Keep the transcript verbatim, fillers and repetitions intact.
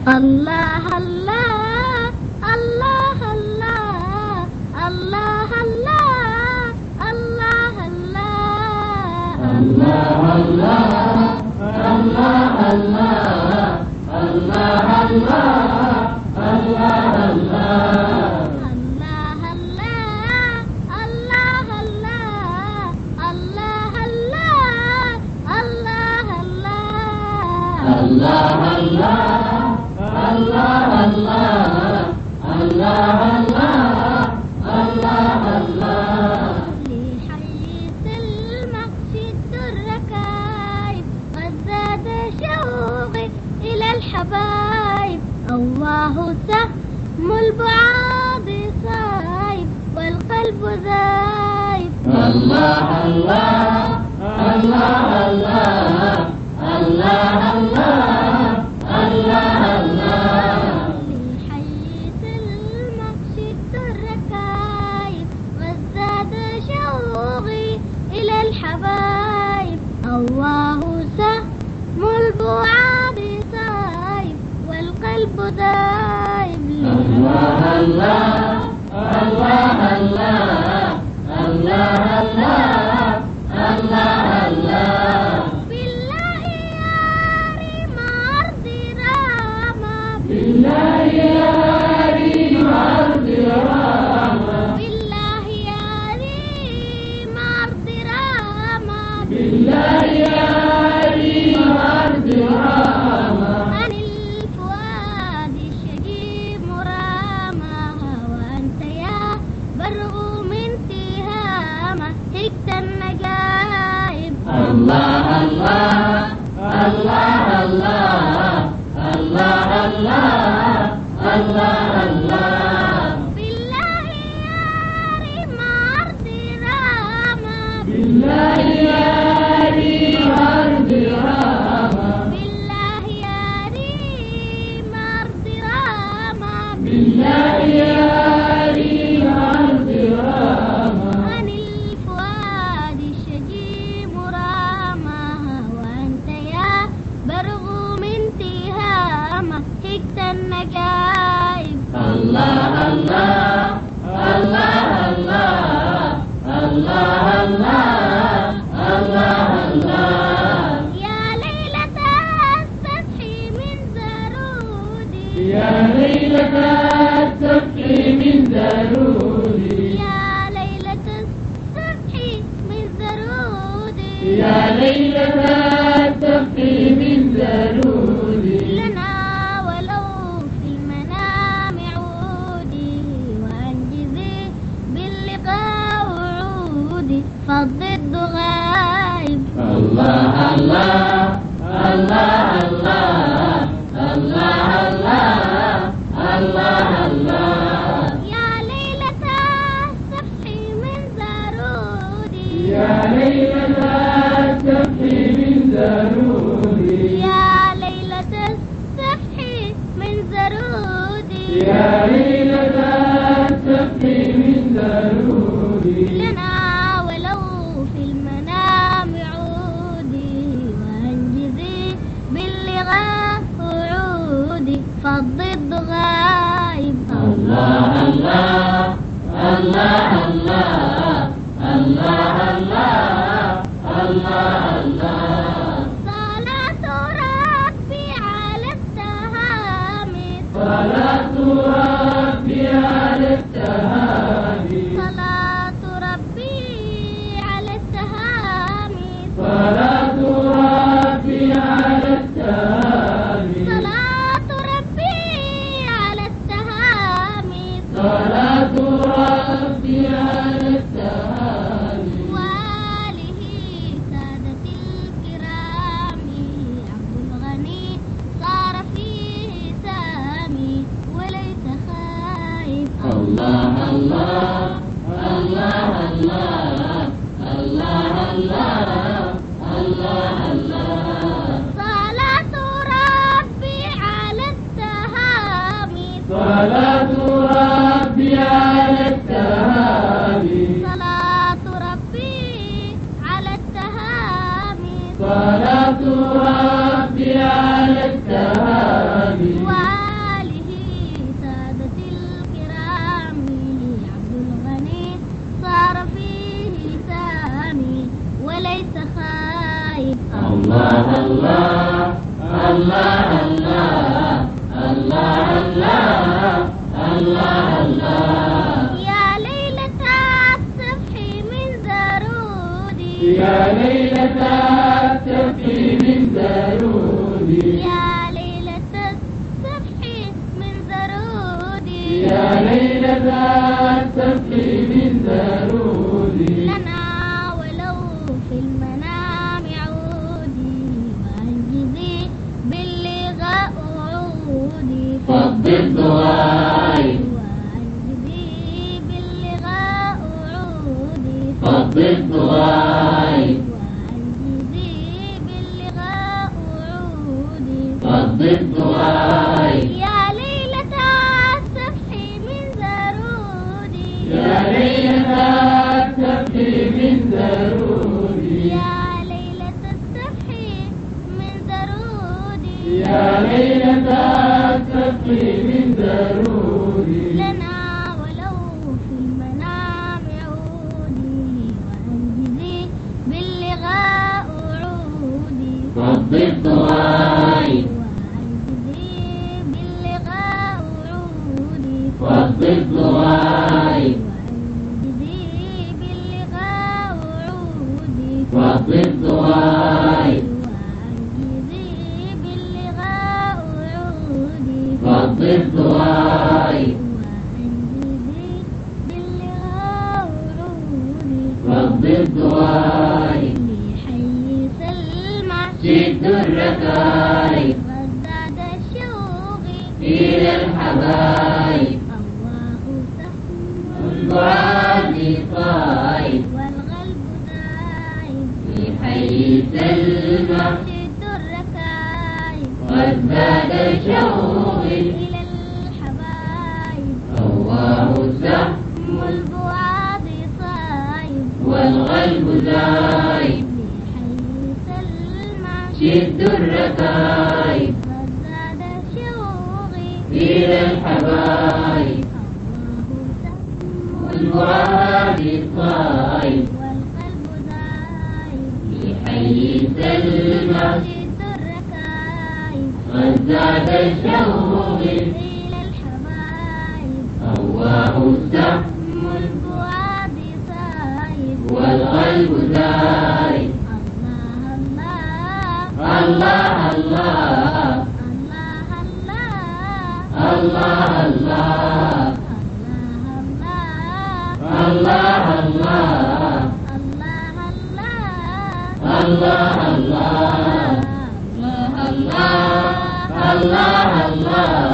الله الله الله الله الله الله الله الله الله الله الله لحيث المقصد الركايب قد زاد شوقي إلى الحبايب الله سهم البعاد صايب والقلب ذايب الله الله الله الله الله الله الله لحيث المقصد الركايب قد زاد شوقي إلى الحبايب الله سهم البعاد صايب والقلب دايب الله الله الله الله الله الله الله بالله يا ريم أرض راما بالله يا ريم أرض راما بالله يا ريم أرض راما بالله يا ريم أرض راما عن الفؤاد الشجيب مراما وأنت يا برغ من تهامة هكت النجايب الله الله الله الله الله الله الله بالله يا ريم أرض راما بالله يا ريم أرض راما بالله يا ريم أرض راما بالله يا ريم أرض راما عن الفؤاد الشجيب راما وأنت يا برغ من تهامة هكت النجايب الله الله الله الله الله الله الله يا ليلة السبح من زرودي يا ليلة السبح من زرودي يا ليلة السبح من زرودي يا ليلة السبح من زرودي لنا ولو في المنام عودي وأنجزي باللقاء وعودي فالضد غايب الله الله الله الله الله الله الله يا ليلة السبح من زرودي يا ليلة السبح من زرودي يا ليلة السبح من زرودي يا ليلة السبح من زرودي لنا ولو في المنام عودي وأنجزي باللغاء وعودي فالضد غايب الله الله الله الله الله الله الله صلاة ربي على التهامي صلاة ربي على التهامي صلاة ربي على التهامي صلاة ربي على التهامي صلاة ربي على التهامي صلاة ربي على التهامي وآله سادة الكرام عبد الغني صار فيه سامي وليس خايف الله الله الله الله الله الله الله صلاة ربي على التهامي صلاة ربي على التهامي صلاة ربي على التهامي صلاة ربي على التهامي وآله الله الله الله الله الله الله الله يا ليلة الصبح من زرودي يا ليلة الصبح من زرودي يا ليلة الصبح من زرودي يا ليلة الصبح من زرودي لنا ولو في المنام عودي وأنجزي باللقاء عودي فض الضواي وأنجزي باللقاء عودي فض الضواي وأنجزي باللقاء عودي فض الضواي يا ليلة الصبح من زرودي يا ليلة الصبح من زرودي يا ليلة الصبح من زرودي يا ليلة الصبح من زرودي لنا ولو في المنام عودي وأنجزي باللقاء عودي فض الضواي وأنجزي باللقاء عودي فض الضواي وأنجزي باللقاء عودي فض الضواي وأنجزي باللقاء عودي فض الضواي وأنجزي باللقاء عودي فض الضواي لحي سلمى شد الركايب وازداد شوقي إلى الحبايب الله سهم البعاد طايب والقلب دايب في حي سلمى شد الركايب وازداد شوقي إلى الحبايب الله سهم والبعاد صايب والقلب زايد لحي سلمى شد الركايب وازداد شوقي إلى الحبايب الله سهم والبعاد طايب والقلب دايب في حي سلمى شد الركايب وازداد الشوق إلى الحبايب الله سهم والبعاد صايب والقلب زايد الله الله الله الله الله الله الله الله الله الله الله الله الله الله الله